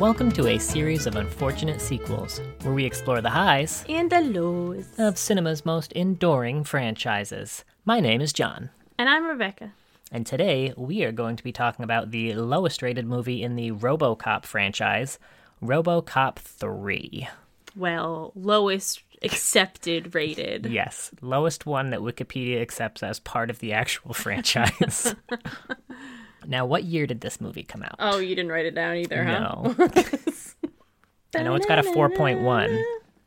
welcome to a series of unfortunate sequels, where we explore the highs and the lows of cinema's most enduring franchises. My name is John. And I'm Rebecca. And today, we are going to be talking about the lowest rated movie in the RoboCop franchise, RoboCop 3. Well, lowest accepted rated. Yes, lowest one that Wikipedia accepts as part of the actual franchise. Now, what year did this movie come out? Oh, you didn't write it down either, huh? No. I know it's got a 4.1.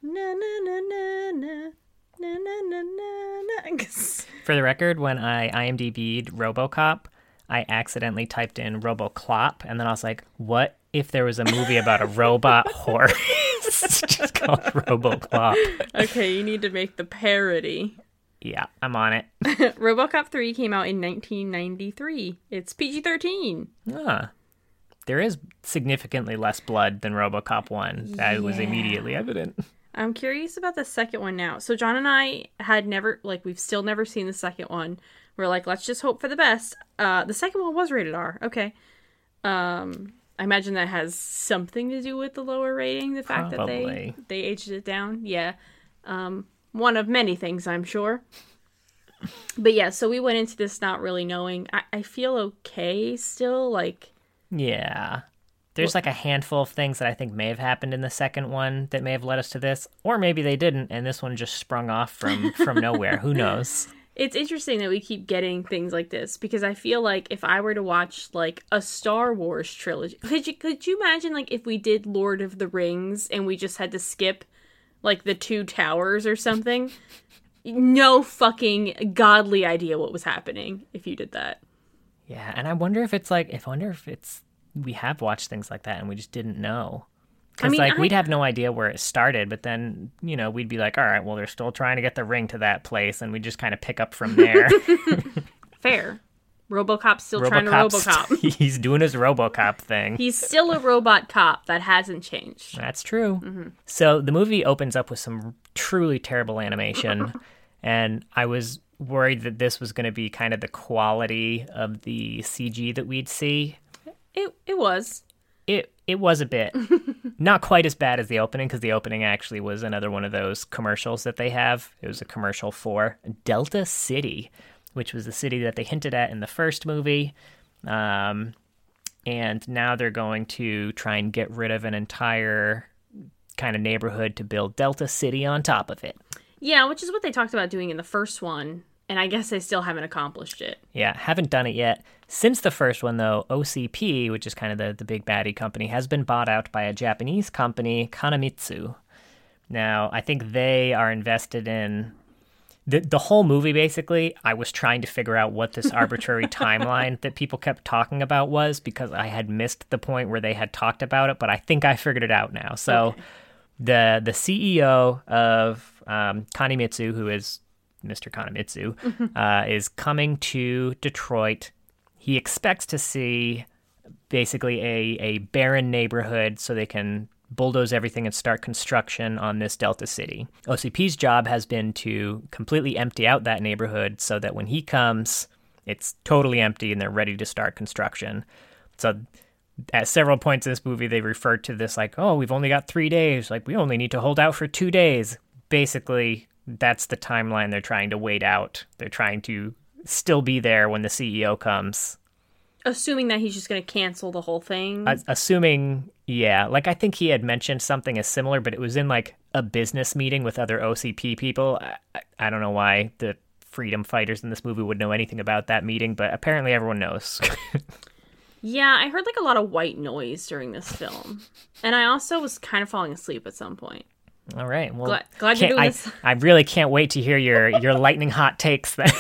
For the record, when I IMDb'd RoboCop, I accidentally typed in RoboClop, and then I was like, what if there was a movie about a robot horse just called RoboClop? Okay, you need to make the parody. Yeah, I'm on it. RoboCop 3 came out in 1993. It's PG-13. Ah. There is significantly less blood than RoboCop 1. That was immediately evident. I'm curious about the second one now. So John and I had never, we've still never seen the second one. We're like, let's just hope for the best. The second one was rated R. Okay. I imagine that has something to do with the lower rating. The fact Probably. that they aged it down. Yeah. One of many things, I'm sure. But yeah, so we went into this not really knowing. I feel okay still. Yeah. There's a handful of things that I think may have happened in the second one that may have led us to this. Or maybe they didn't, and this one just sprung off from nowhere. Who knows? It's interesting that we keep getting things like this, because I feel like if I were to watch a Star Wars trilogy, could you imagine if we did Lord of the Rings and we just had to skip the Two Towers or something? No fucking godly idea what was happening if you did that. Yeah, and I wonder if it's we have watched things like that and we just didn't know. Because we'd have no idea where it started, but then, we'd be like, all right, well, they're still trying to get the ring to that place, and we just kind of pick up from there. Fair. RoboCop's still trying to RoboCop. He's doing his RoboCop thing. He's still a robot cop. That hasn't changed. That's true. Mm-hmm. So the movie opens up with some truly terrible animation, and I was worried that this was going to be kind of the quality of the CG that we'd see. It was. It was a bit. Not quite as bad as the opening, because the opening actually was another one of those commercials that they have. It was a commercial for Delta City, which was the city that they hinted at in the first movie. And now they're going to try and get rid of an entire kind of neighborhood to build Delta City on top of it. Yeah, which is what they talked about doing in the first one. And I guess they still haven't accomplished it. Yeah, haven't done it yet. Since the first one, though, OCP, which is kind of the big baddie company, has been bought out by a Japanese company, Kanamitsu. Now, I think they are invested in... The whole movie, basically, I was trying to figure out what this arbitrary timeline that people kept talking about was, because I had missed the point where they had talked about it, but I think I figured it out now. So okay. The CEO of Kanamitsu, who is Mr. Kanamitsu, is coming to Detroit. He expects to see basically a barren neighborhood so they can bulldoze everything and start construction on this Delta City. OCP's job has been to completely empty out that neighborhood so that when he comes, it's totally empty and they're ready to start construction. So at several points in this movie, they refer to this we've only got 3 days. We only need to hold out for 2 days. Basically, that's the timeline they're trying to wait out. They're trying to still be there when the CEO comes. Assuming that he's just going to cancel the whole thing? Assuming, yeah. I think he had mentioned something as similar, but it was in, a business meeting with other OCP people. I don't know why the freedom fighters in this movie would know anything about that meeting, but apparently everyone knows. Yeah, I heard, a lot of white noise during this film. And I also was kind of falling asleep at some point. All right. Well, glad you're doing this. I really can't wait to hear your lightning hot takes then.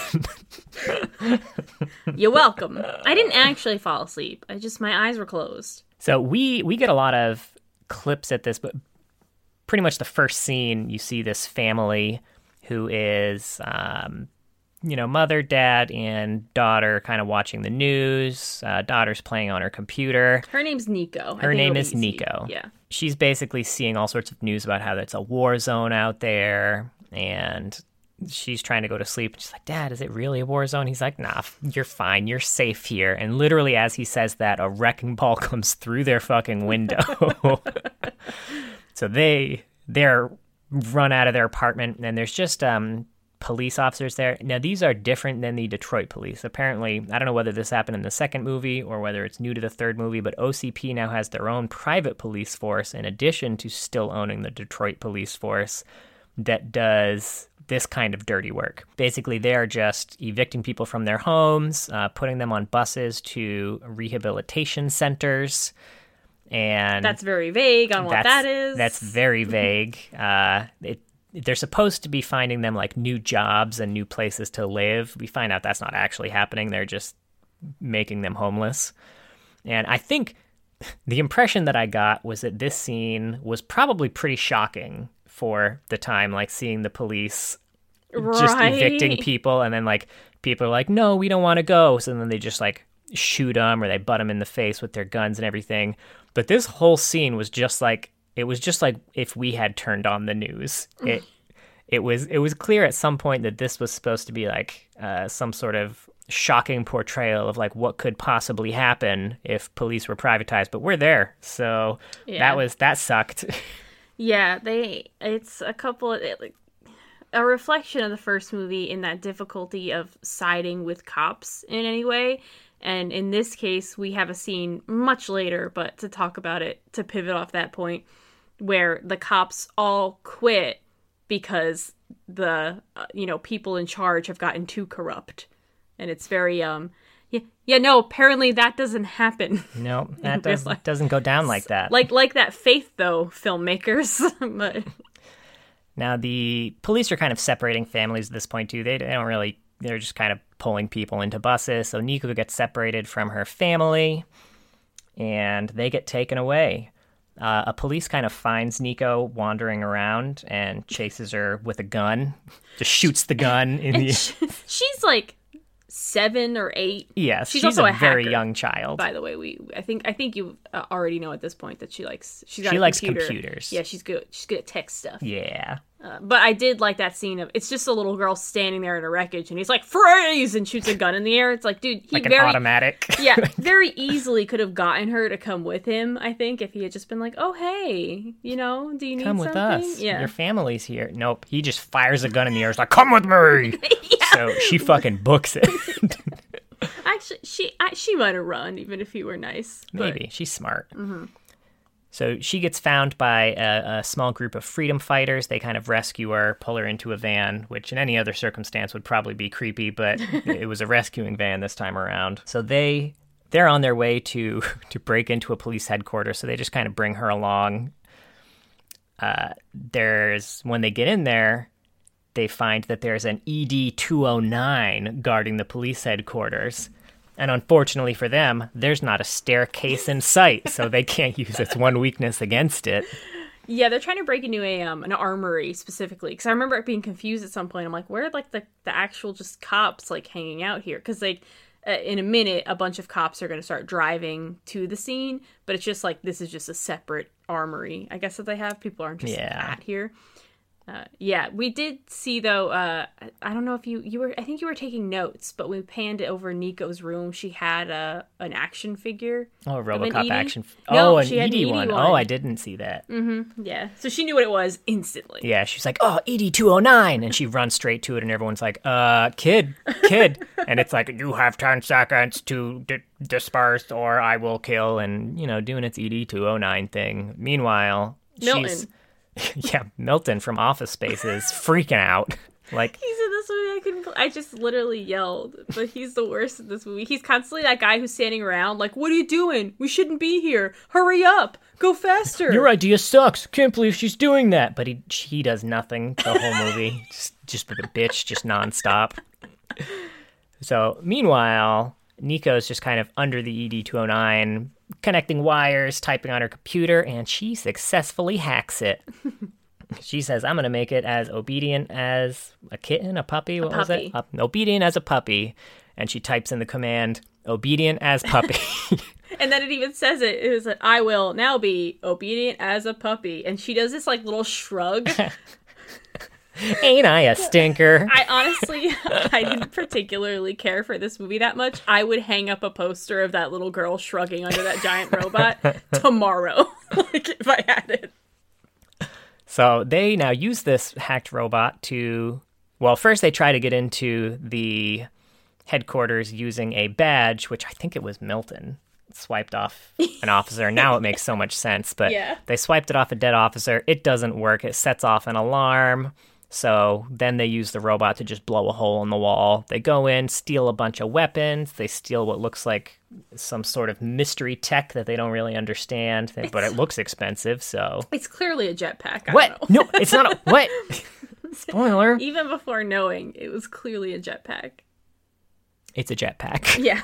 You're welcome. I didn't actually fall asleep. My eyes were closed. So we get a lot of clips at this, but pretty much the first scene, you see this family who is, mother, dad, and daughter kind of watching the news. Daughter's playing on her computer. Her name's Nico. Her name is Nico. Yeah. She's basically seeing all sorts of news about how it's a war zone out there, and she's trying to go to sleep. And she's like, Dad, is it really a war zone? He's like, nah, you're fine. You're safe here. And literally as he says that, a wrecking ball comes through their fucking window. So they're run out of their apartment, and there's just police officers there. Now, these are different than the Detroit police. Apparently, I don't know whether this happened in the second movie or whether it's new to the third movie, but OCP now has their own private police force in addition to still owning the Detroit police force that does this kind of dirty work. Basically, they are just evicting people from their homes, putting them on buses to rehabilitation centers. And that's very vague on what that is. That's very vague. They're supposed to be finding them like new jobs and new places to live. We find out that's not actually happening. They're just making them homeless. And I think the impression that I got was that this scene was probably pretty shocking for the time, like seeing the police just evicting people, and then like people are like, no, we don't want to go. So then they just like shoot them or they butt them in the face with their guns and everything. But this whole scene was just like, it was just like if we had turned on the news. It was clear at some point that this was supposed to be like some sort of shocking portrayal of like what could possibly happen if police were privatized. But we're there, so that sucked. Yeah, it's a reflection of the first movie in that difficulty of siding with cops in any way. And in this case, we have a scene much later, but to talk about it, to pivot off that point, where the cops all quit because the people in charge have gotten too corrupt. And it's very no, apparently that doesn't happen. No, that doesn't go down like that. Like that Faith, though, filmmakers. But now the police are kind of separating families at this point too. They don't really, they're just kind of pulling people into buses. So Nico gets separated from her family and they get taken away. A police kind of finds Nico wandering around and chases her with a gun. Just shoots the gun in the. She's like 7 or 8. Yes, she's also a very hacker, young child. By the way, I think you already know at this point that she likes computers. Yeah, she's good. She's good at tech stuff. Yeah. But I did like that scene of, it's just a little girl standing there in a wreckage and he's like, freeze, and shoots a gun in the air. It's like, dude, he like an automatic. Yeah, very easily could have gotten her to come with him, I think, if he had just been like, oh, hey, do you need come something? With us. Yeah. Your family's here. Nope. He just fires a gun in the air. He's like, come with me. Yeah. So she fucking books it. Actually, she might have run even if he were nice. Maybe. She's smart. Mm-hmm. So she gets found by a small group of freedom fighters. They kind of rescue her, pull her into a van, which in any other circumstance would probably be creepy, but it was a rescuing van this time around. So they're on their way to break into a police headquarters, so they just kind of bring her along. When they get in there, they find that there's an ED-209 guarding the police headquarters. And unfortunately for them, there's not a staircase in sight, so they can't use its one weakness against it. Yeah, they're trying to break into an armory specifically, because I remember it being confused at some point. I'm like, where are like the actual just cops like hanging out here? Because like in a minute, a bunch of cops are going to start driving to the scene, but it's just like this is just a separate armory, I guess, that they have. People aren't just at here. We did see, though, I don't know if you were, I think you were taking notes, but we panned it over Nico's room. She had an action figure. Oh, a RoboCop action. No, an she had ED one. Oh, I didn't see that. Mm-hmm. Yeah. So she knew what it was instantly. Yeah, she's like, oh, ED-209. And she runs straight to it, and everyone's like, kid. And it's like, you have 10 seconds to disperse or I will kill. And, doing its ED-209 thing. Meanwhile, Milton. Milton from Office Space is freaking out. Like, he's in this movie, I just literally yelled, but he's the worst in this movie. He's constantly that guy who's standing around like, what are you doing? We shouldn't be here. Hurry up. Go faster. Your idea sucks. Can't believe she's doing that. But he does nothing the whole movie. just a bitch, just nonstop. So, meanwhile, Nico's just kind of under the ED-209, connecting wires, typing on her computer, and she successfully hacks it. She says, I'm going to make it as obedient as a kitten, a puppy? What was it? Obedient as a puppy. And she types in the command, obedient as puppy. And then it even says it was like, I will now be obedient as a puppy. And she does this like little shrug. Ain't I a stinker? I didn't particularly care for this movie that much. I would hang up a poster of that little girl shrugging under that giant robot tomorrow, like if I had it. So they now use this hacked robot to, well, first they try to get into the headquarters using a badge, which I think it was Milton swiped off an officer. Now it makes so much sense, but Yeah. they swiped it off a dead officer. It doesn't work. It sets off an alarm. So then they use the robot to just blow a hole in the wall. They go in, steal a bunch of weapons. They steal what looks like some sort of mystery tech that they don't really understand, but it looks expensive, so... It's clearly a jetpack. I What? don't know. No, it's not a... What? Spoiler. Even before knowing, it was clearly a jetpack. It's a jetpack. Yeah.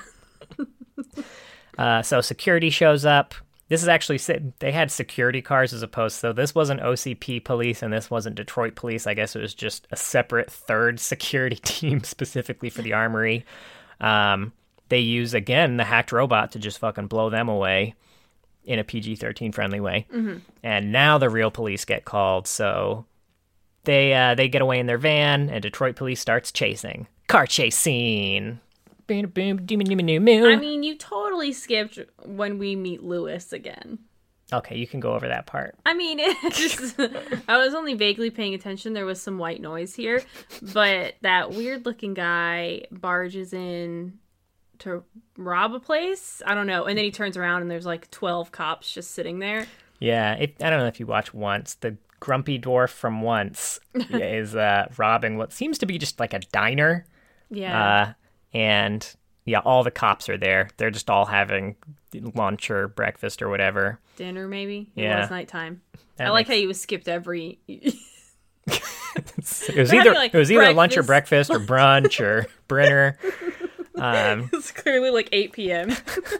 So security shows up. This is actually, they had security cars as opposed, so this wasn't OCP police and this wasn't Detroit police. I guess it was just a separate third security team specifically for the armory. They use, again, the hacked robot to just fucking blow them away in a PG-13 friendly way. Mm-hmm. And now the real police get called, so they get away in their van and Detroit police starts chasing. Car chase scene. I mean, you totally skipped when we meet Lewis again. Okay, you can go over that part. I mean, I was only vaguely paying attention. There was some white noise here, but that weird-looking guy barges in to rob a place. I don't know. And then he turns around and there's like 12 cops just sitting there. Yeah, I don't know if you watch Once. The grumpy dwarf from Once is robbing what seems to be just like a diner. Yeah. And yeah, all the cops are there. They're just all having lunch or breakfast or whatever. Dinner, maybe? Yeah. It was nighttime. I like how you skipped every... It was either lunch or breakfast or brunch or Brenner. It's clearly like 8 p.m.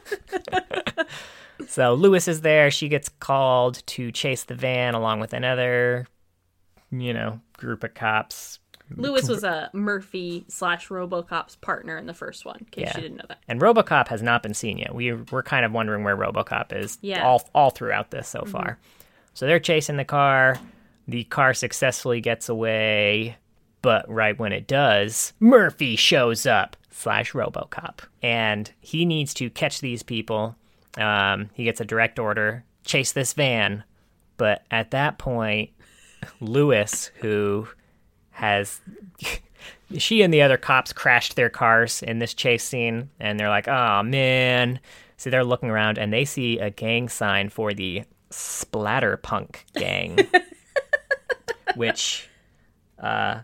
So Lewis is there. She gets called to chase the van along with another, group of cops. Lewis was a Murphy / RoboCop's partner in the first one, in case you didn't know that. And RoboCop has not been seen yet. We're kind of wondering where RoboCop is all throughout this so far. So they're chasing the car. The car successfully gets away. But right when it does, Murphy shows up / RoboCop. And he needs to catch these people. He gets a direct order, chase this van. But at that point, Lewis, who... she and the other cops crashed their cars in this chase scene, and they're like, oh man. So they're looking around and they see a gang sign for the Splatterpunk gang, which, that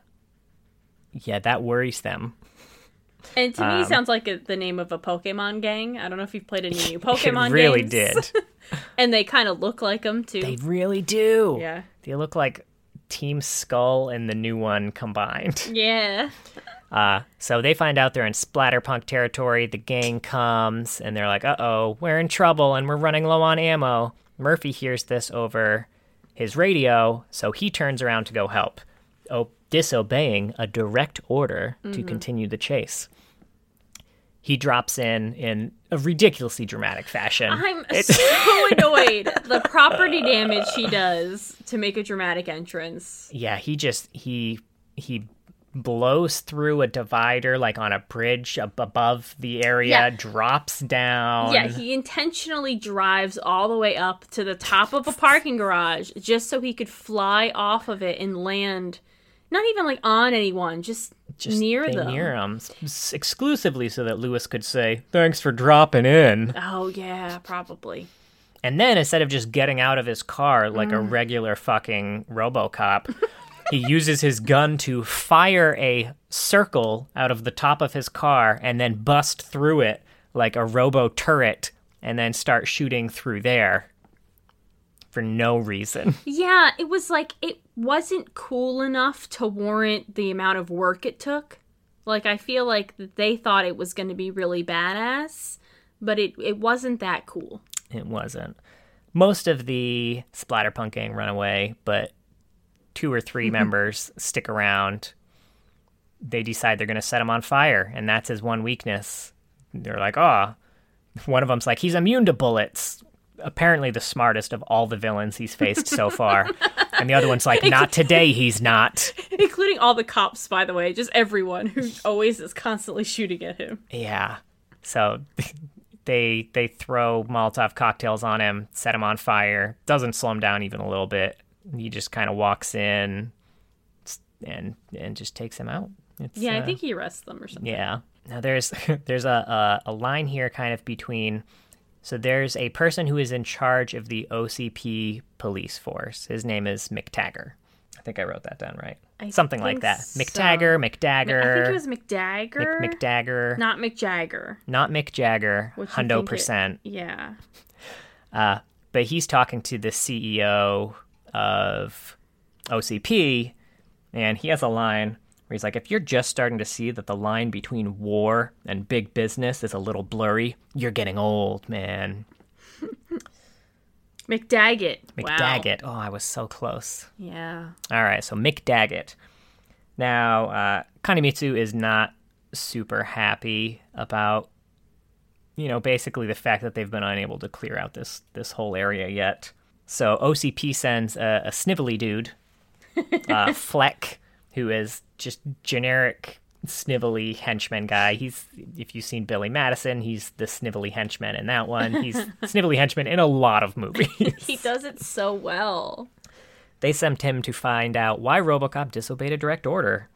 worries them. And to me, sounds like the name of a Pokemon gang. I don't know if you've played any new Pokemon games. It really games. did. And they kind of look like them, too. They really do. Yeah. They look like Team Skull and the new one combined. Yeah. So they find out they're in Splatterpunk territory. The gang comes, and they're like, uh-oh, we're in trouble, and we're running low on ammo. Murphy hears this over his radio, so he turns around to go help, disobeying a direct order to continue the chase. He drops in a ridiculously dramatic fashion. I'm so annoyed. The property damage he does to make a dramatic entrance. Yeah, he blows through a divider, like on a bridge above the area, drops down. Yeah, he intentionally drives all the way up to the top of a parking garage just so he could fly off of it and land, not even like on anyone, just near them. Near them, exclusively so that Lewis could say, thanks for dropping in. Oh, yeah, probably. And then instead of just getting out of his car like a regular fucking RoboCop, he uses his gun to fire a circle out of the top of his car and then bust through it like a robo turret and then start shooting through there for no reason. Yeah, it was like, it wasn't cool enough to warrant the amount of work it took. Like, I feel like they thought it was going to be really badass, but it wasn't that cool. It wasn't. Most of the Splatterpunk gang run away, but 2 or 3 members stick around. They decide they're going to set him on fire, and that's his one weakness. They're like, one of them's like, he's immune to bullets. apparently the smartest of all the villains he's faced so far. And the other one's like, not today, he's not. Including all the cops, by the way. Just everyone who always is constantly shooting at him. Yeah. So they throw Molotov cocktails on him, set him on fire. Doesn't slow him down even a little bit. He just kind of walks in and just takes him out. I think he arrests them or something. Yeah. Now there's a line here kind of between. So there's a person who is in charge of the OCP police force. His name is McTaggart. I think I wrote that down right. Something like that. So. McTaggart. I think it was McDagger. McDagger. Not Mick Jagger. Not Mick Jagger. 100%. Yeah. But he's talking to the CEO of OCP, and he has a line where he's like, if you're just starting to see that the line between war and big business is a little blurry, you're getting old, man. McDaggett. McDaggett. Wow. Oh, I was so close. Yeah. All right, so McDaggett. Now, Kanemitsu is not super happy about, basically the fact that they've been unable to clear out this whole area yet. So OCP sends a snivelly dude, Fleck, who is just generic snivelly henchman guy. If you've seen Billy Madison, he's the snivelly henchman in that one. He's snivelly henchman in a lot of movies. He does it so well. They sent him to find out why RoboCop disobeyed a direct order.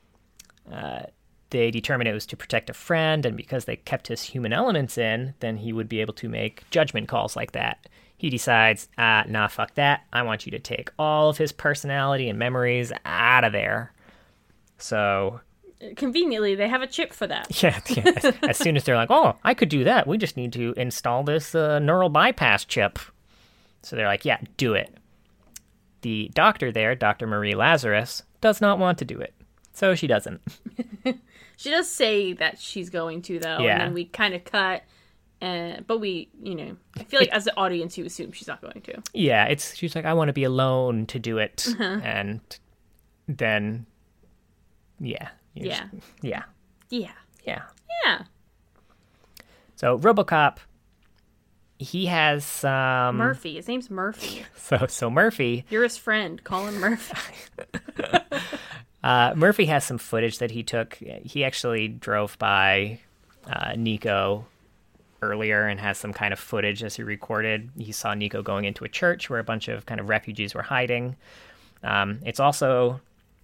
They determined it was to protect a friend, and because they kept his human elements in, then he would be able to make judgment calls like that. He decides, nah, fuck that. I want you to take all of his personality and memories out of there. So... Conveniently, they have a chip for that. Yeah. As soon as they're like, oh, I could do that. We just need to install this neural bypass chip. So they're like, yeah, do it. The doctor there, Dr. Marie Lazarus, does not want to do it. So she doesn't. She does say that she's going to, though. Yeah. And then we kind of cut. But we, I feel like as the audience, you assume she's not going to. Yeah, she's like, I want to be alone to do it. And then, yeah. Yeah. Yeah. Yeah. Yeah. Yeah. So RoboCop, he has some... Murphy. His name's Murphy. So Murphy... You're his friend. Call him Murphy. Murphy has some footage that he took. He actually drove by Nico earlier and has some kind of footage as he recorded. He saw Nico going into a church where a bunch of kind of refugees were hiding. It's also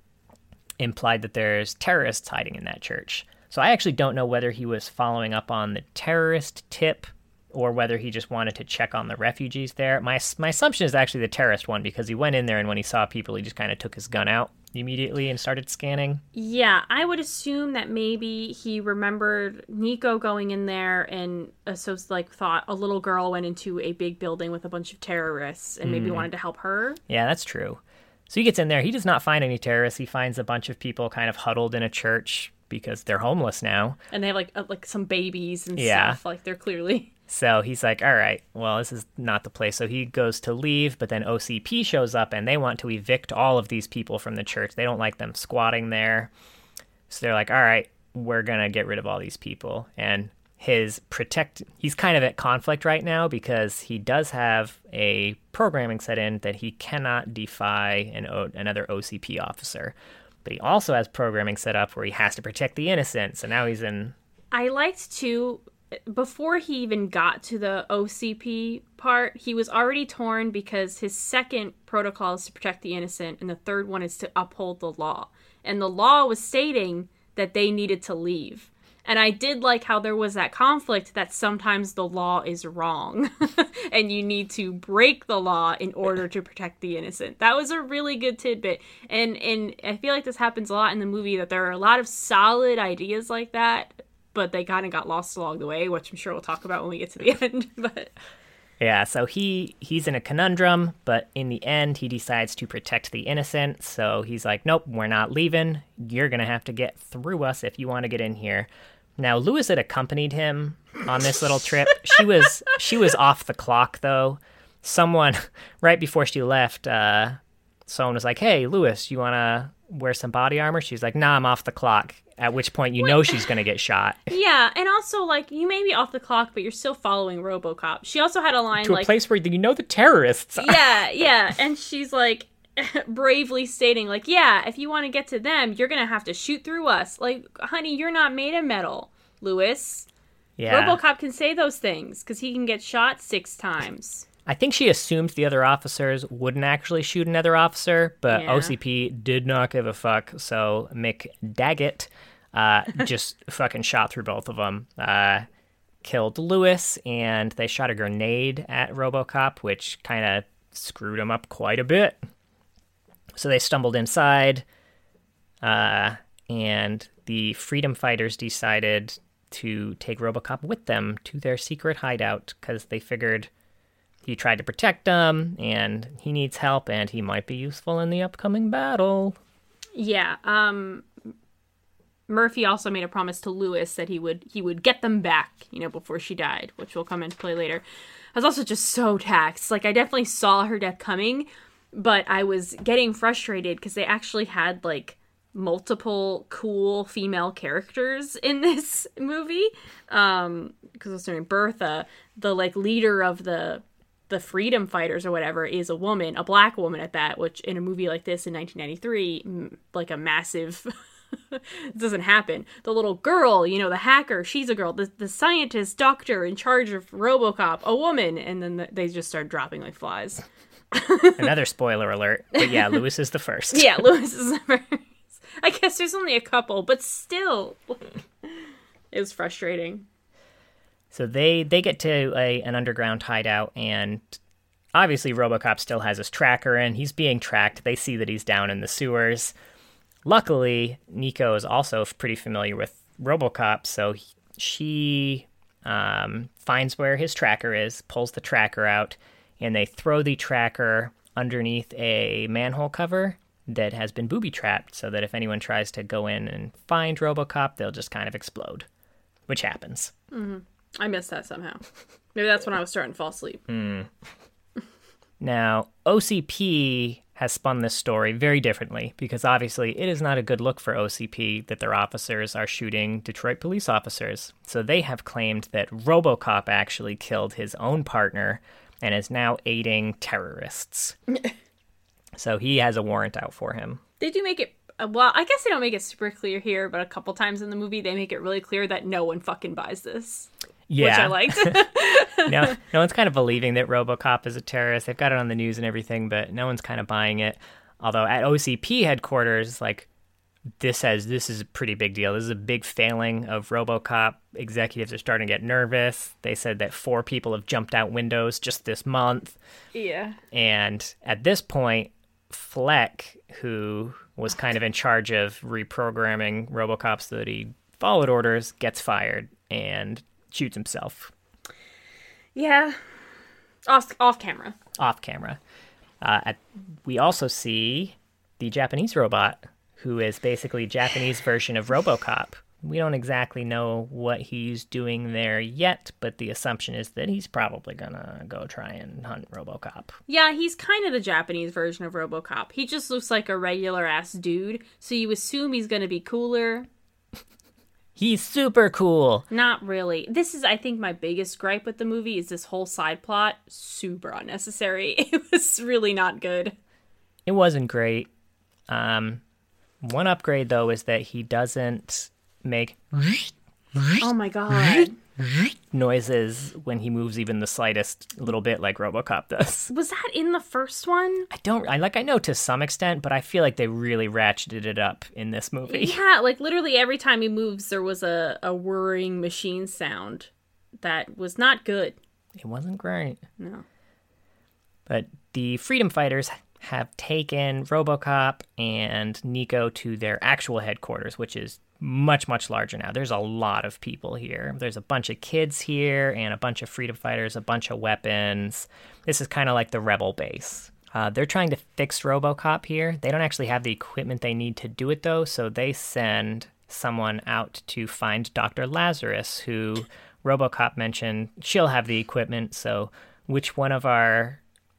implied that there's terrorists hiding in that church. So I actually don't know whether he was following up on the terrorist tip or whether he just wanted to check on the refugees there. My assumption is actually the terrorist one, because he went in there and when he saw people, he just kind of took his gun out immediately and started scanning. Yeah, I would assume that maybe he remembered Nico going in there and thought a little girl went into a big building with a bunch of terrorists and maybe wanted to help her. Yeah, that's true. So he gets in there. He does not find any terrorists. He finds a bunch of people kind of huddled in a church because they're homeless now. And they have like some babies and stuff. Like they're clearly... So he's like, all right, well, this is not the place. So he goes to leave, but then OCP shows up and they want to evict all of these people from the church. They don't like them squatting there. So they're like, all right, we're going to get rid of all these people. And he's kind of at conflict right now because he does have a programming set in that he cannot defy another OCP officer. But he also has programming set up where he has to protect the innocent. So now he's in... I liked to... Before he even got to the OCP part, he was already torn because his second protocol is to protect the innocent and the third one is to uphold the law. And the law was stating that they needed to leave. And I did like how there was that conflict that sometimes the law is wrong and you need to break the law in order to protect the innocent. That was a really good tidbit. And I feel like this happens a lot in the movie, that there are a lot of solid ideas like that, but they kind of got lost along the way, which I'm sure we'll talk about when we get to the end. But yeah, so he's in a conundrum, but in the end, he decides to protect the innocent. So he's like, nope, we're not leaving. You're going to have to get through us if you want to get in here. Now, Lewis had accompanied him on this little trip. She was off the clock, though. Someone, right before she left, someone was like, hey, Lewis, you want to wear some body armor? She's like, nah, I'm off the clock. At which point you know she's going to get shot. Yeah, and also, like, you may be off the clock, but you're still following RoboCop. She also had a line, to a place where you know the terrorists are. Yeah, and she's, like, bravely stating, like, yeah, if you want to get to them, you're going to have to shoot through us. Like, honey, you're not made of metal, Lewis. Yeah. RoboCop can say those things, because he can get shot 6 times. I think she assumed the other officers wouldn't actually shoot another officer, but Yeah. OCP did not give a fuck, so McDaggett just fucking shot through both of them. Killed Lewis, and they shot a grenade at RoboCop, which kind of screwed him up quite a bit. So they stumbled inside, and the freedom fighters decided to take RoboCop with them to their secret hideout, because they figured he tried to protect them, and he needs help, and he might be useful in the upcoming battle. Yeah, Murphy also made a promise to Lewis that he would get them back, before she died, which will come into play later. I was also just so taxed. Like, I definitely saw her death coming, but I was getting frustrated because they actually had, like, multiple cool female characters in this movie. Because I was saying Bertha, the, like, leader of the freedom fighters or whatever, is a woman, a black woman at that, which in a movie like this in 1993, like a massive... it doesn't happen. The little girl, the hacker, she's a girl. The scientist, doctor in charge of RoboCop, a woman. And then they just start dropping like flies. Another spoiler alert. But yeah, Lewis is the first. Yeah, Lewis is the first. I guess there's only a couple, but still. It was frustrating. So they get to an underground hideout, and obviously RoboCop still has his tracker in. He's being tracked. They see that he's down in the sewers. Luckily, Nico is also pretty familiar with RoboCop, so she finds where his tracker is, pulls the tracker out, and they throw the tracker underneath a manhole cover that has been booby-trapped, so that if anyone tries to go in and find RoboCop, they'll just kind of explode, which happens. Mm-hmm. I missed that somehow. Maybe that's when I was starting to fall asleep. Now, OCP has spun this story very differently, because obviously it is not a good look for OCP that their officers are shooting Detroit police officers. So they have claimed that RoboCop actually killed his own partner and is now aiding terrorists. So he has a warrant out for him. They do make it, well, I guess they don't make it super clear here, but a couple times in the movie they make it really clear that no one fucking buys this. Yeah. Which I liked. No one's kind of believing that RoboCop is a terrorist. They've got it on the news and everything, but no one's kind of buying it. Although at OCP headquarters, like, this is a pretty big deal. This is a big failing of RoboCop. Executives are starting to get nervous. They said that 4 people have jumped out windows just this month. Yeah. And at this point, Fleck, who was kind of in charge of reprogramming RoboCop so that he followed orders, gets fired and shoots himself. Yeah. Off camera. Off camera. We also see the Japanese robot, who is basically a Japanese version of RoboCop. We don't exactly know what he's doing there yet, but the assumption is that he's probably gonna go try and hunt RoboCop. Yeah, he's kind of the Japanese version of RoboCop. He just looks like a regular-ass dude, so you assume he's gonna be cooler. He's super cool. Not really. This is, I think, my biggest gripe with the movie is this whole side plot. Super unnecessary. It was really not good. It wasn't great. One upgrade, though, is that he doesn't make oh my god noises when he moves even the slightest little bit like RoboCop does. Was that in the first one? I know to some extent, but I feel like they really ratcheted it up in this movie. Yeah, like literally every time he moves there was a whirring machine sound that was not good. It wasn't great. No. But the freedom fighters have taken RoboCop and Nico to their actual headquarters, which is much, much larger now. There's a lot of people here. There's a bunch of kids here and a bunch of freedom fighters, a bunch of weapons. This is kind of like the rebel base. They're trying to fix RoboCop here. They don't actually have the equipment they need to do it, though, so they send someone out to find Dr. Lazarus, who RoboCop mentioned she'll have the equipment, so which one of our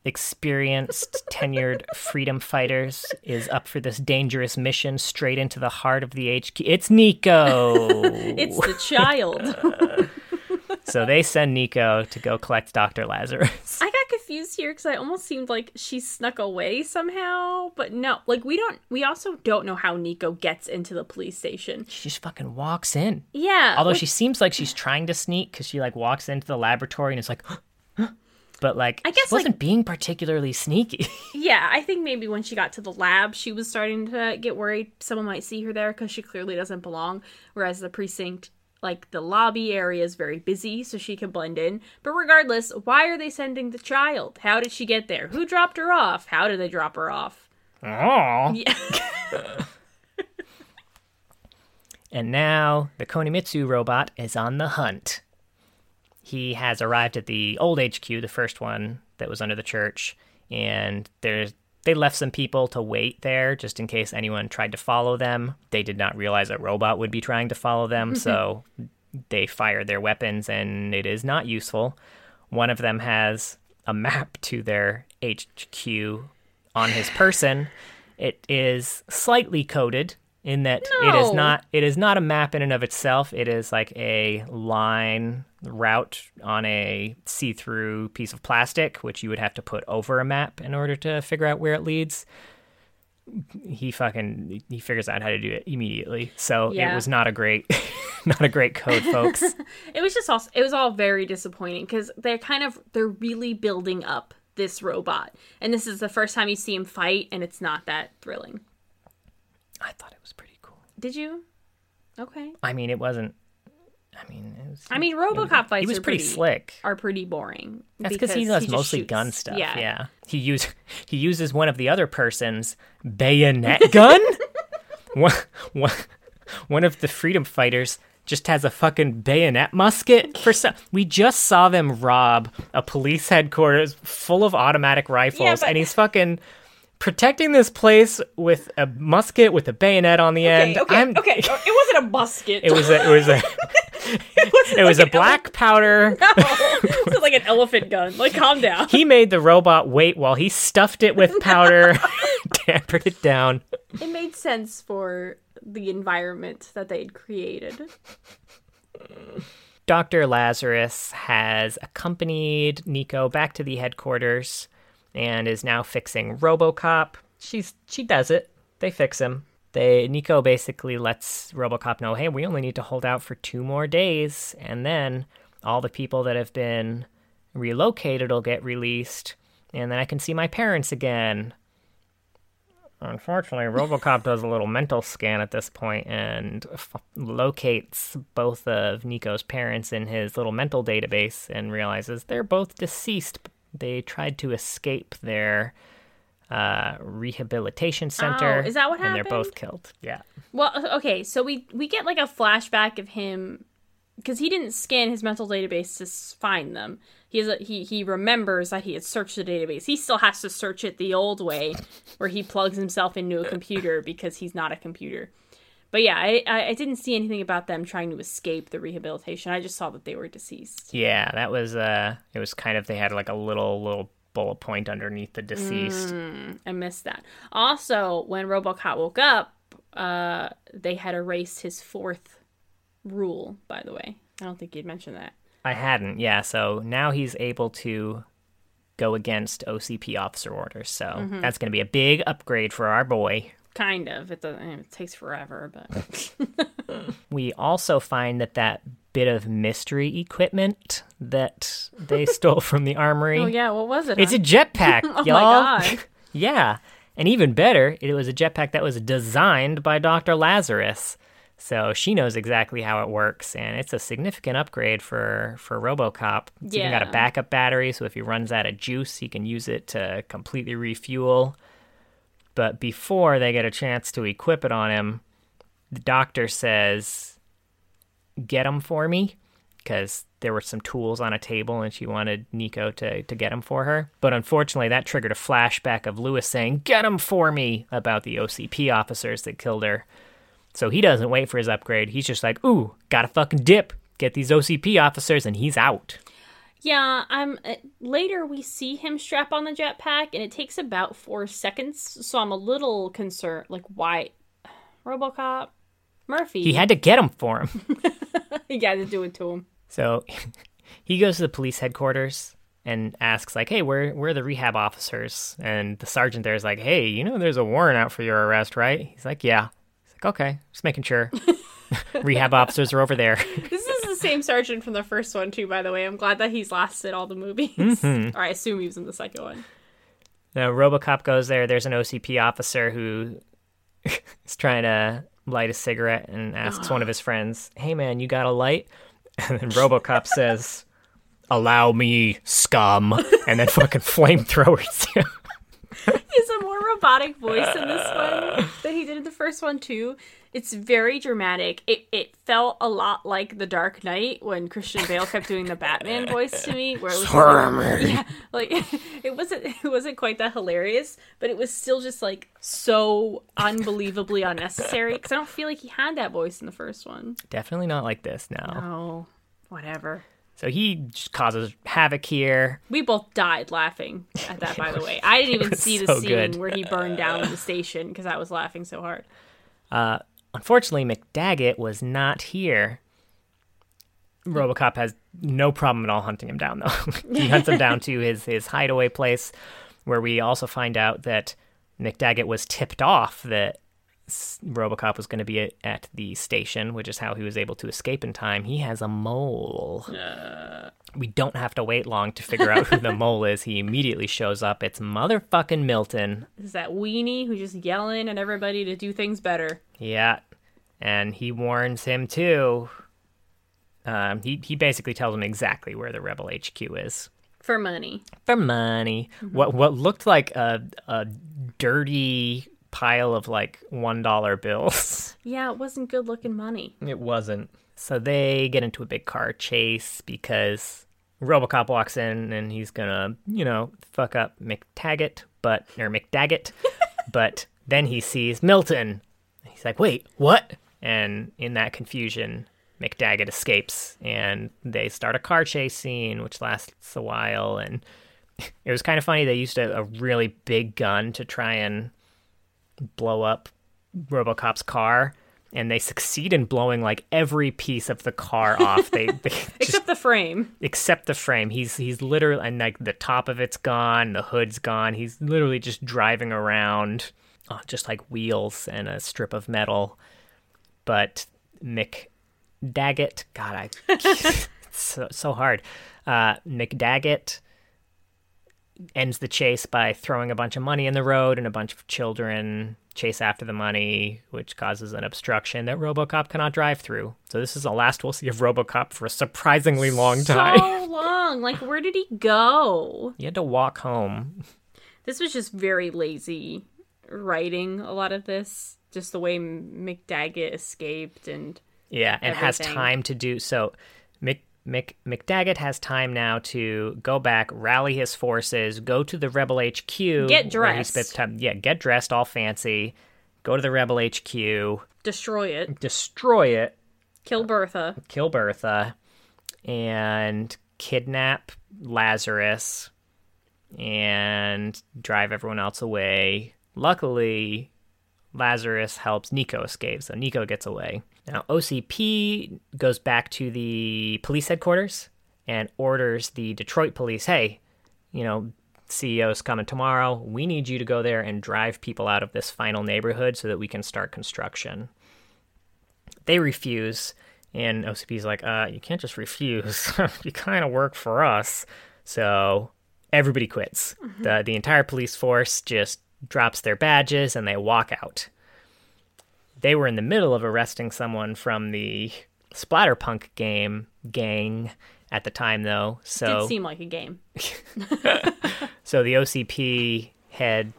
experienced, tenured freedom fighters is up for this dangerous mission straight into the heart of the HQ. It's Nico! It's the child. So they send Nico to go collect Dr. Lazarus. I got confused here because I almost seemed like she snuck away somehow, but no. Like, we also don't know how Nico gets into the police station. She just fucking walks in. Yeah. Although she seems like she's trying to sneak because she, like, walks into the laboratory and is like, but, like, I guess, she wasn't being particularly sneaky. Yeah, I think maybe when she got to the lab, she was starting to get worried someone might see her there because she clearly doesn't belong. Whereas the precinct, like, the lobby area is very busy, so she can blend in. But regardless, why are they sending the child? How did she get there? Who dropped her off? How did they drop her off? Oh. Yeah. And now the Konimitsu robot is on the hunt. He has arrived at the old HQ, the first one that was under the church, and they left some people to wait there just in case anyone tried to follow them. They did not realize a robot would be trying to follow them, so they fired their weapons, and it is not useful. One of them has a map to their HQ on his person. It is slightly coded in that it is not a map in and of itself. It is like a line route on a see-through piece of plastic, which you would have to put over a map in order to figure out where it leads. He figures out how to do it immediately. So It was not a great code, folks. It was all very disappointing because they're really building up this robot. And this is the first time you see him fight, and it's not that thrilling. I thought it was pretty cool. Did you? Okay. RoboCop fights he was pretty slick. Are pretty boring. That's because he does mostly gun stuff. Yeah. He uses one of the other person's bayonet gun. One of the freedom fighters just has a fucking bayonet musket. We just saw them rob a police headquarters full of automatic rifles, and he's fucking protecting this place with a musket with a bayonet on the end. Okay. It wasn't a musket. It was a black powder. No, it was like an elephant gun. Like, calm down. He made the robot wait while he stuffed it with powder, tampered it down. It made sense for the environment that they'd created. Dr. Lazarus has accompanied Nico back to the headquarters and is now fixing RoboCop. She does it. They fix him. Nico basically lets RoboCop know, hey, we only need to hold out for 2 more days, and then all the people that have been relocated will get released, and then I can see my parents again. Unfortunately, RoboCop does a little mental scan at this point and locates both of Nico's parents in his little mental database and realizes they're both deceased. They tried to escape their rehabilitation center. Oh, is that what happened? And they're both killed. Yeah. Well, okay, so we get like a flashback of him because he didn't scan his mental database to find them. He remembers that he had searched the database. He still has to search it the old way, where he plugs himself into a computer because he's not a computer. But yeah, I didn't see anything about them trying to escape the rehabilitation. I just saw that they were deceased. Yeah, that was it was kind of, they had like a little bullet point underneath the deceased. I missed that. Also, when RoboCop woke up, they had erased his 4th rule, by the way. I don't think you'd mentioned that. I hadn't, yeah. So now he's able to go against OCP officer orders. So that's going to be a big upgrade for our boy. Kind of. It takes forever, but... We also find that bit of mystery equipment that they stole from the armory. Oh, yeah. What was it? It's a jetpack, oh, y'all. my God. Yeah. And even better, it was a jetpack that was designed by Dr. Lazarus. So she knows exactly how it works, and it's a significant upgrade for RoboCop. It's even got a backup battery, so if he runs out of juice, he can use it to completely refuel. But before they get a chance to equip it on him, the doctor says, get him for me, because there were some tools on a table and she wanted Nico to get him for her. But unfortunately, that triggered a flashback of Lewis saying, get him for me, about the OCP officers that killed her. So he doesn't wait for his upgrade. He's just like, ooh, gotta fucking dip, get these OCP officers, and he's out. Yeah, I'm later we see him strap on the jetpack and it takes about 4 seconds, so I'm a little concerned like why RoboCop Murphy. He had to get him for him. He got to do it to him. So he goes to the police headquarters and asks, like, hey, where are the rehab officers? And the sergeant there is like, hey, you know there's a warrant out for your arrest, right? He's like, yeah. He's like, okay, just making sure. Rehab officers are over there. This is the same sergeant from the first one, too, by the way. I'm glad that he's lasted all the movies. Or I assume he was in the second one. Now, RoboCop goes there. There's an OCP officer who is trying to light a cigarette and asks one of his friends, hey, man, you got a light? And then RoboCop says, allow me, scum. And then fucking flamethrowers him. He has a more robotic voice in this one than he did in the first one, too. It's very dramatic. It felt a lot like The Dark Knight when Christian Bale kept doing the Batman voice to me, where it was like it wasn't quite that hilarious, but it was still just like so unbelievably unnecessary because I don't feel like he had that voice in the first one. Definitely not like this, no. No, whatever. So he just causes havoc here. We both died laughing at that, by the way. I didn't even see the so scene good. where he burned down the station because I was laughing so hard. Unfortunately, McDaggett was not here. RoboCop has no problem at all hunting him down, though. He hunts him down to his hideaway place, where we also find out that McDaggett was tipped off that RoboCop was going to be at the station, which is how he was able to escape in time. He has a mole. We don't have to wait long to figure out who the mole is. He immediately shows up. It's motherfucking Milton. This is that weenie who's just yelling at everybody to do things better. Yeah, and he warns him too. He basically tells him exactly where the Rebel HQ is. For money. For money. Mm-hmm. What looked like a dirty pile of like $1 bills. Yeah, it wasn't good looking money. It wasn't. So they get into a big car chase because RoboCop walks in and he's gonna, fuck up McDaggett, but then he sees Milton. He's like, wait, what? And in that confusion, McDaggett escapes and they start a car chase scene, which lasts a while. And it was kind of funny. They used a really big gun to try and blow up RoboCop's car, and they succeed in blowing like every piece of the car off. They except the frame. Except the frame. He's literally, and like the top of it's gone, the hood's gone. He's literally just driving around, just like wheels and a strip of metal. But McDaggett, God, it's so hard. McDaggett ends the chase by throwing a bunch of money in the road, and a bunch of children chase after the money, which causes an obstruction that RoboCop cannot drive through. So this is the last we'll see of RoboCop for a surprisingly long time. So long. Like, where did he go? He had to walk home. This was just very lazy writing, a lot of this. Just the way McDaggett escaped and yeah, and everything. has time to do so. McDaggett has time now to go back, rally his forces, go to the Rebel HQ. Get dressed. Get dressed all fancy. Go to the Rebel HQ. Destroy it. Kill Bertha. And kidnap Lazarus. And drive everyone else away. Luckily, Lazarus helps Nico escape, so Nico gets away. Now, OCP goes back to the police headquarters and orders the Detroit police, hey, CEO's coming tomorrow. We need you to go there and drive people out of this final neighborhood so that we can start construction. They refuse, and OCP's like, you can't just refuse. You kind of work for us. So everybody quits. Mm-hmm. The entire police force just drops their badges and they walk out. They were in the middle of arresting someone from the Splatterpunk gang at the time, though. So it did seem like a game. So the OCP head,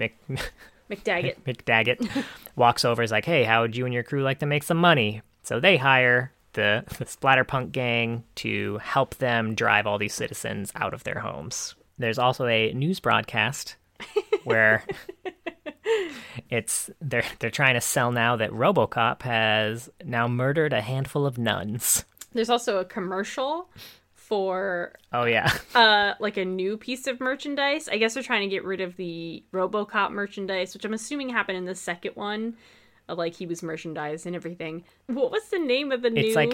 McDaggett, walks over, is like, hey, how would you and your crew like to make some money? So they hire the Splatterpunk gang to help them drive all these citizens out of their homes. There's also a news broadcast where they're trying to sell now that RoboCop has now murdered a handful of nuns. There's also a commercial for Oh, yeah. like a new piece of merchandise. I guess they're trying to get rid of the RoboCop merchandise, which I'm assuming happened in the second one. Like he was merchandised and everything. What was the name of the new? It's like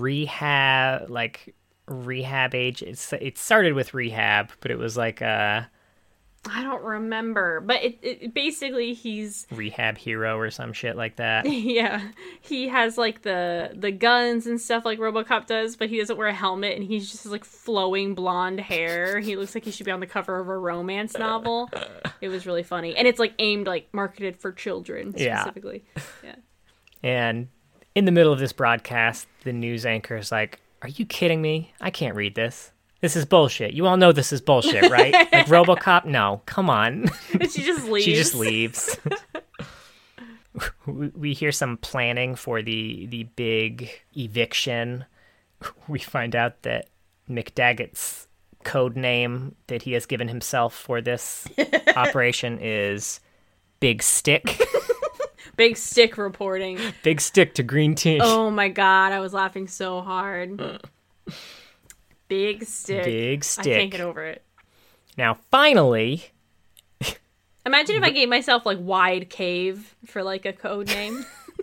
rehab age. It started with rehab, but it was like I don't remember, but it basically he's rehab hero or some shit like that. yeah, he has like the guns and stuff like RoboCop does, but he doesn't wear a helmet and he's just like flowing blonde hair. He looks like he should be on the cover of a romance novel. It was really funny, and it's like aimed like marketed for children specifically. Yeah. And in the middle of this broadcast, the news anchor is like, "Are you kidding me? I can't read this. This is bullshit. You all know this is bullshit, right? Like RoboCop? No, come on." And she just leaves. She just leaves. We hear some planning for the big eviction. We find out that McDaggett's code name that he has given himself for this operation is Big Stick. Big Stick reporting. Big Stick to green tea. Oh my god, I was laughing so hard. Big Stick. Big Stick. I can't get over it. Now, finally... Imagine if I gave myself, like, Wide Cave for, like, a code name.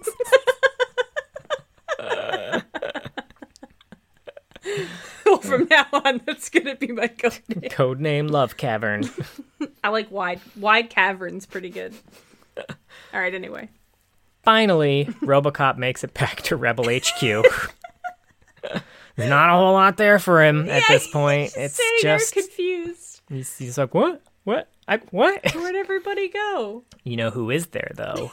Well, from now on, that's gonna be my code name. Code name Love Cavern. I like Wide Cavern's pretty good. Alright, anyway. Finally, RoboCop makes it back to Rebel HQ. There's not a whole lot there for him at this point. It's just confused. He's like, what? What? What? Where'd everybody go? You know who is there, though?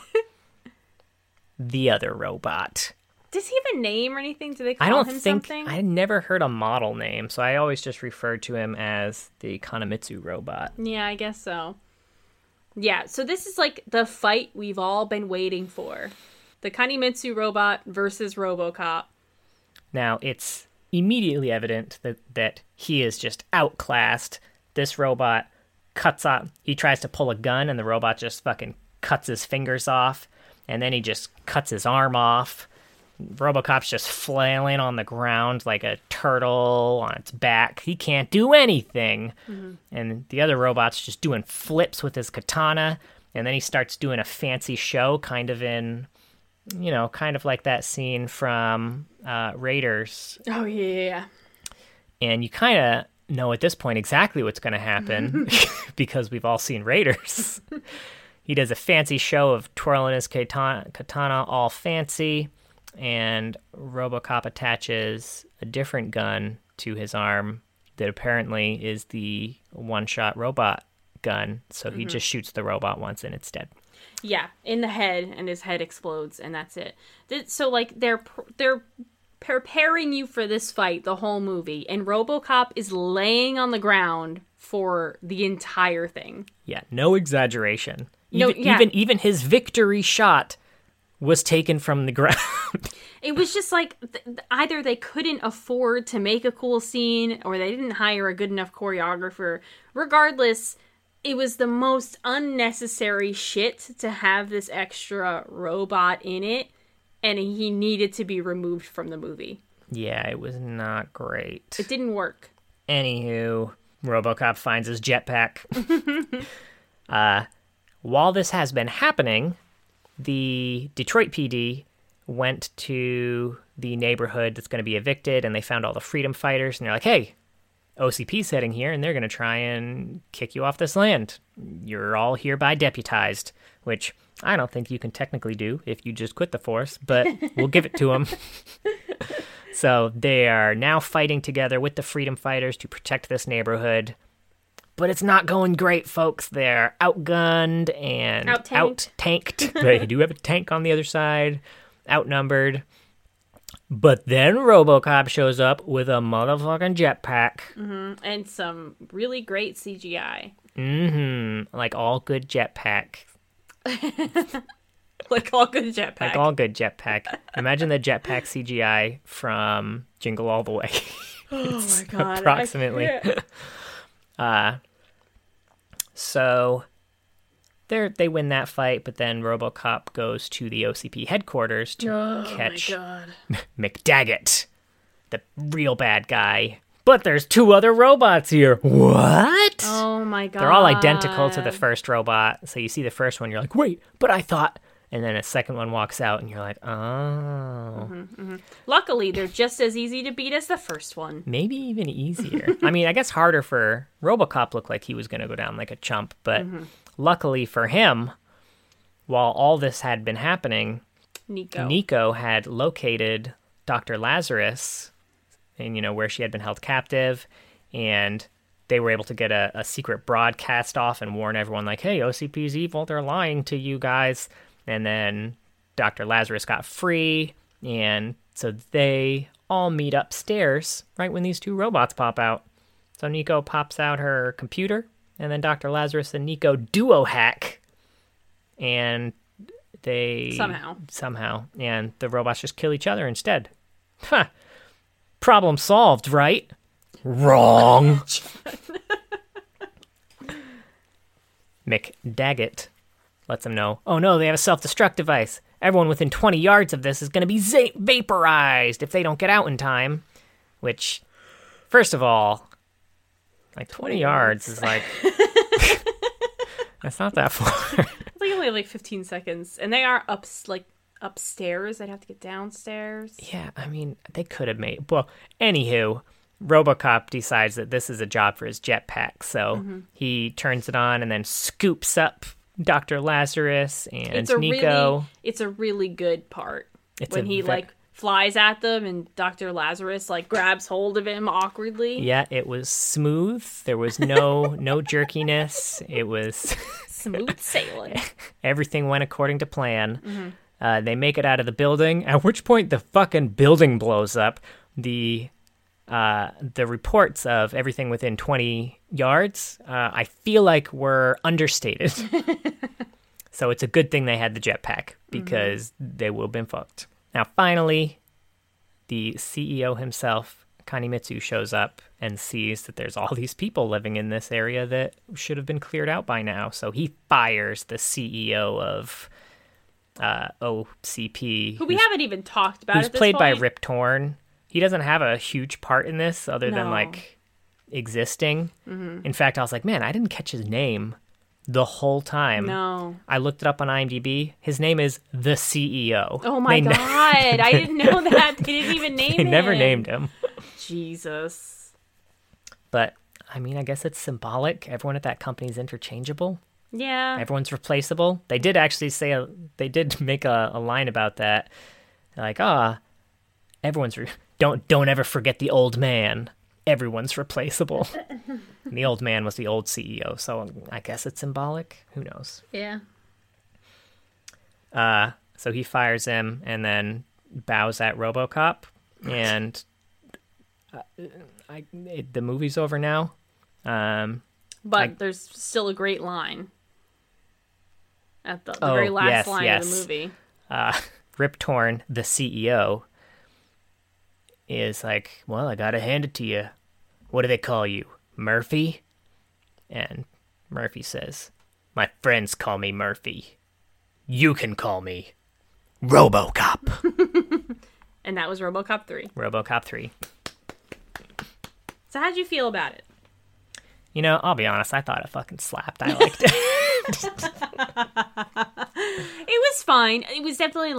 The other robot. Does he have a name or anything? Do they call him something? I never heard a model name, so I always just referred to him as the Kanamitsu robot. Yeah, I guess so. Yeah, so this is like the fight we've all been waiting for. The Kanamitsu robot versus RoboCop. Now, it's immediately evident that he is just outclassed. This robot cuts off, he tries to pull a gun and the robot just fucking cuts his fingers off, and then he just cuts his arm off. RoboCop's just flailing on the ground like a turtle on its back. He can't do anything. Mm-hmm. And the other robot's just doing flips with his katana, and then he starts doing a fancy show, kind of like that scene from Raiders. Oh, yeah. And you kind of know at this point exactly what's going to happen because we've all seen Raiders. He does a fancy show of twirling his katana all fancy, and RoboCop attaches a different gun to his arm that apparently is the one-shot robot gun, so he just shoots the robot once and it's dead. Yeah, in the head, and his head explodes, and that's it. So, like, they're preparing you for this fight the whole movie, and RoboCop is laying on the ground for the entire thing. Yeah, no exaggeration. Even his victory shot was taken from the ground. It was just like either they couldn't afford to make a cool scene or they didn't hire a good enough choreographer. Regardless, it was the most unnecessary shit to have this extra robot in it, and he needed to be removed from the movie. Yeah, it was not great. It didn't work. Anywho, RoboCop finds his jetpack. While this has been happening, the Detroit PD went to the neighborhood that's going to be evicted, and they found all the freedom fighters, and they're like, hey, OCP's heading here, and they're going to try and kick you off this land. You're all hereby deputized, which I don't think you can technically do if you just quit the force, but we'll give it to them. So they are now fighting together with the freedom fighters to protect this neighborhood. But it's not going great, folks. They're outgunned and out-tanked. They do have a tank on the other side, outnumbered. But then RoboCop shows up with a motherfucking jetpack. Mm-hmm. And some really great CGI. Mm-hmm. Like all good jetpack. Like all good jetpack. Like all good jetpack. Imagine the jetpack CGI from Jingle All the Way. Oh my god. Approximately. So they win that fight, but then RoboCop goes to the OCP headquarters to catch McDaggett, the real bad guy. but there's 2 other robots here. What? Oh my god. They're all identical to the first robot. So you see the first one, you're like, wait, but I thought. And then a second one walks out, and you're like, oh. Luckily, they're just as easy to beat as the first one. Maybe even easier. I mean, I guess harder for RoboCop looked like he was going to go down like a chump. But luckily for him, while all this had been happening, Nico had located Dr. Lazarus, and where she had been held captive, and they were able to get a secret broadcast off and warn everyone, like, hey, OCP's evil, they're lying to you guys. And then Dr. Lazarus got free, and so they all meet upstairs right when these 2 robots pop out. So Nico pops out her computer, and then Dr. Lazarus and Nico duo hack, and they... Somehow. And the robots just kill each other instead. Huh. Problem solved, right? Wrong. McDaggett lets them know, oh no, they have a self-destruct device. Everyone within 20 yards of this is going to be vaporized if they don't get out in time. Which, first of all, like 20 yards is like... That's not that far. It's like only 15 seconds. And they are upstairs. They'd have to get downstairs. Yeah, I mean, they could have made... Well, anywho, RoboCop decides that this is a job for his jetpack. So he turns it on and then scoops up Dr. Lazarus and Nico. It's a really good part. When he flies at them and Dr. Lazarus grabs hold of him awkwardly. Yeah, it was smooth. There was no jerkiness. It was smooth sailing. Everything went according to plan. They make it out of the building, at which point the fucking building blows up. The reports of everything within 20 yards, I feel like were understated. So it's a good thing they had the jetpack, because they would have been fucked. Now, finally, the CEO himself, Kanemitsu, shows up and sees that there's all these people living in this area that should have been cleared out by now. So he fires the CEO of OCP. Who we haven't even talked about. Who's played by Rip Torn. He doesn't have a huge part in this other than existing. In fact, I was like, man, I didn't catch his name the whole time. No. I looked it up on IMDb. His name is the CEO. Oh my God. I didn't know that. They didn't even name him. They never named him. Jesus. But, I mean, I guess it's symbolic. Everyone at that company is interchangeable. Yeah. Everyone's replaceable. They did actually say, they did make a line about that. Like, everyone's, don't ever forget the old man. Everyone's replaceable. And the old man was the old CEO, so I guess it's symbolic. Who knows? Yeah. So he fires him and then bows at RoboCop, and the movie's over now. But there's still a great line at the very last line of the movie. Rip Torn, the CEO, is like, well, I gotta hand it to you. What do they call you? Murphy? And Murphy says, my friends call me Murphy. You can call me RoboCop. And that was RoboCop 3. RoboCop 3. So how'd you feel about it? I'll be honest, I thought it fucking slapped. I liked it. It was fine. It was definitely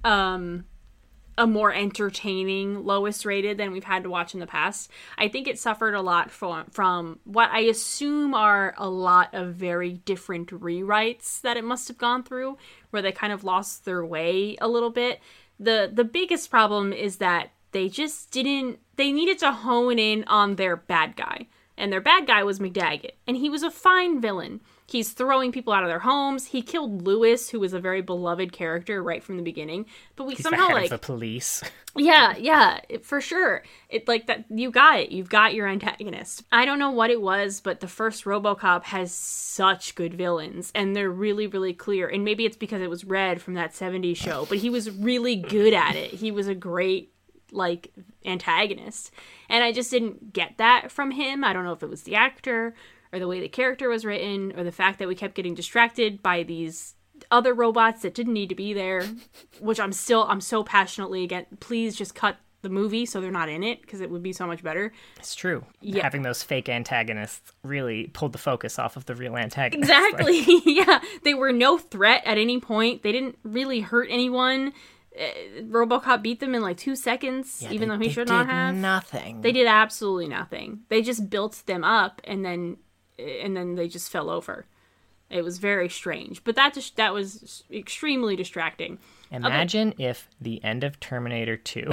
a more entertaining lowest rated than we've had to watch in the past. I think it suffered a lot from what I assume are a lot of very different rewrites that it must have gone through, where they kind of lost their way a little bit. The biggest problem is that they needed to hone in on their bad guy. And their bad guy was McDaggett. And he was a fine villain. He's throwing people out of their homes. He killed Lewis, who was a very beloved character right from the beginning. But he's somehow the head of the police. Yeah, for sure. It that you got it. You've got your antagonist. I don't know what it was, but the first RoboCop has such good villains, and they're really, really clear. And maybe it's because it was Red from that 70s show, but he was really good at it. He was a great antagonist, and I just didn't get that from him. I don't know if it was the actor or the way the character was written or the fact that we kept getting distracted by these other robots that didn't need to be there, which I'm so passionately against. Please just cut the movie, so they're not in it, because it would be so much better. It's true. Yeah. Having those fake antagonists really pulled the focus off of the real antagonists. Exactly. Yeah. They were no threat at any point. They didn't really hurt anyone. RoboCop beat them in like 2 seconds, even though he should not have. Nothing. They did absolutely nothing. They just built them up, and then they just fell over. It was very strange, but that was extremely distracting. Imagine if the end of Terminator 2,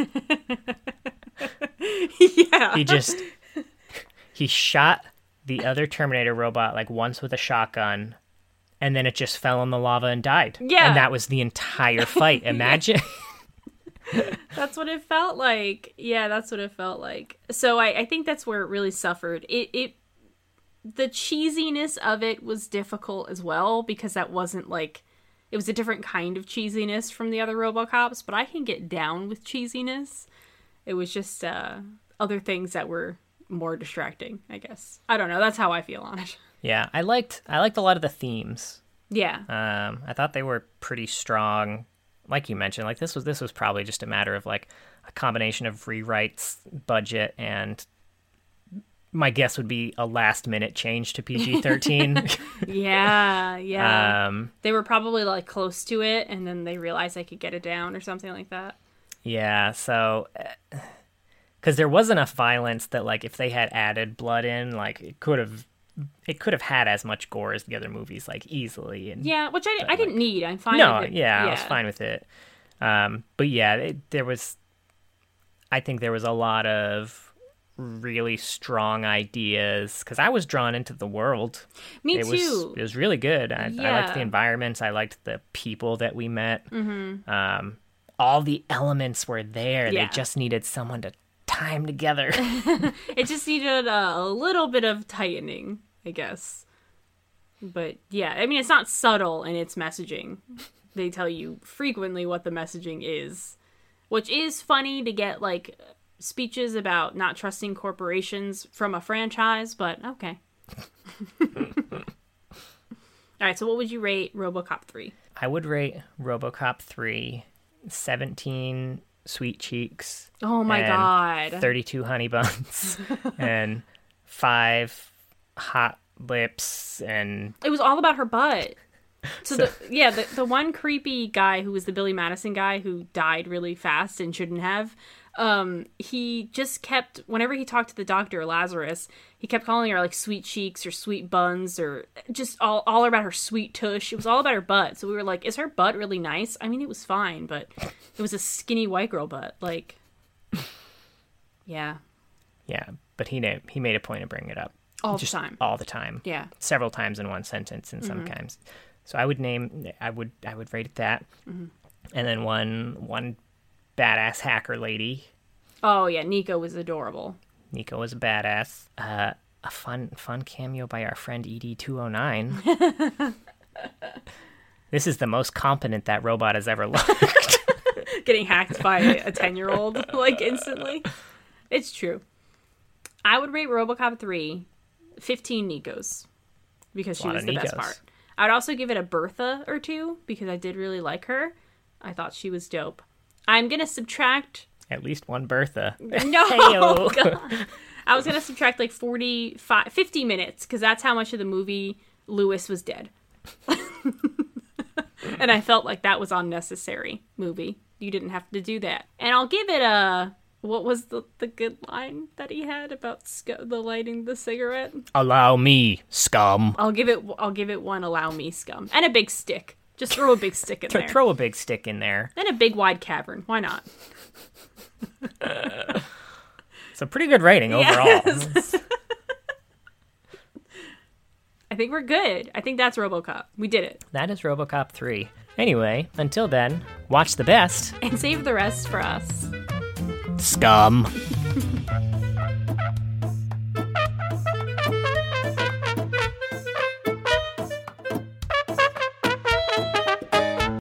yeah, he shot the other Terminator robot like once with a shotgun, and then it just fell in the lava and died. Yeah. And that was the entire fight. Imagine. That's what it felt like. Yeah, that's what it felt like. So I think that's where it really suffered. The cheesiness of it was difficult as well, because that wasn't like, it was a different kind of cheesiness from the other RoboCops, but I can get down with cheesiness. It was just other things that were more distracting, I guess. I don't know. That's how I feel on it. Yeah, I liked a lot of the themes. Yeah. I thought they were pretty strong. Like you mentioned, like this was probably just a matter of like a combination of rewrites, budget, and my guess would be a last-minute change to PG-13. Yeah. They were probably, like, close to it, and then they realized they could get it down or something like that. Yeah, so... Because there was enough violence that, like, if they had added blood in, like, it could have had as much gore as the other movies, like, easily. And, yeah, which I didn't need. I'm fine with it. Yeah, I was fine with it. But, yeah, I think there was a lot of really strong ideas, because I was drawn into the world. Me too. It was really good. I liked the environments. I liked the people that we met. Mm-hmm. All the elements were there. Yeah. They just needed someone to tie them together. It just needed a little bit of tightening, I guess. But yeah, I mean, it's not subtle in its messaging. They tell you frequently what the messaging is, which is funny to get, like, speeches about not trusting corporations from a franchise, but okay. All right, so what would you rate RoboCop 3? I would rate RoboCop 3 17 sweet cheeks. Oh my god. 32 honey buns and 5 hot lips, and it was all about her butt. So the one creepy guy who was the Billy Madison guy who died really fast and shouldn't have, he just kept, whenever he talked to the doctor, Lazarus, he kept calling her like sweet cheeks or sweet buns, or just all about her sweet tush. It was all about her butt. So we were like, is her butt really nice? I mean, it was fine, but it was a skinny white girl butt. Like, yeah. Yeah, but he made a point of bringing it up. All the time. Yeah. Several times in one sentence, and sometimes. So I would rate it that. Mm-hmm. And then one badass hacker lady. Oh yeah, Nico was adorable. Nico was a badass. A fun cameo by our friend ED-209. This is the most competent that robot has ever looked. Getting hacked by a 10-year-old, like, instantly. It's true. I would rate RoboCop 3 15 Nikos, because she was the best part. I would also give it a Bertha or two, because I did really like her. I thought she was dope. I'm going to subtract... At least one Bertha. No! God. I was going to subtract like 50 minutes, because that's how much of the movie Lewis was dead. And I felt like that was unnecessary, movie. You didn't have to do that. And I'll give it a... What was the good line that he had about the lighting the cigarette? Allow me, scum. I'll give it one allow me, scum. And a big stick. Just throw a big stick in there. Throw a big stick in there. And a big wide cavern. Why not? It's a pretty good rating overall. Yes. I think we're good. I think that's RoboCop. We did it. That is RoboCop 3. Anyway, until then, watch the best. And save the rest for us. Scum.